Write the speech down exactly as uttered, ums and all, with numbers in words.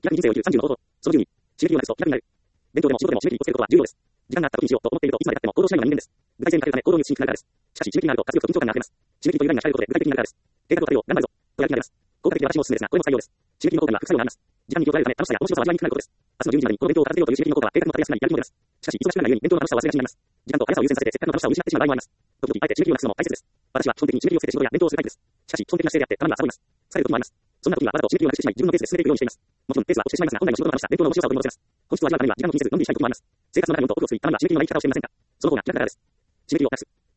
逆に人生を生きるさんじゅうの方法。そのじゅうに、刺激をなくすと気楽になる。勉強でも仕事でも刺激をつけることは重要です。時間があった時にしようと思っているといつまでたっても行動しないような人間です。具体性に欠けるため行動に移しにくくなるからです。しかし刺激があると活力と緊張感があります。刺激というラインが控えることで具体的になるからです。計画を立てよう、頑張るぞ、とやる気になります。効果的で私もおすすめですが、これも採用です。刺激の効果には副作用があります。時間に気を取られるため楽しさや面白さを味わいにくくなることです。明日のじゅうにじまでにこの勉強を片付けようという刺激の効果は計画も立てやすくなりやる気も出ます。しかし忙しくなるがゆえに勉強の楽しさを忘れがちになります。時間と速さを優先させてせっかくの楽しさを失ってしまう場合もあります。時々あえて刺激をなくすのも大切です。私は基本的に刺激をつけて仕事や勉強をするタイプです。しかし基本的な姿勢であってたまにはサボります。疲れる時もあります。そんな時にはわざと刺激をなくしてしまい自分のペースで進めていくようにしています。もちろんペースは落ちてしまいますが本来の仕事の楽しさ、勉強の面白さを取り戻せます。本質を味わうためには時間を気にせずのんびりしたい時もあります。生活の中に運と奥を作りたまには刺激を毎回楽しめませんか。その方が気楽だからです。刺激をなくす。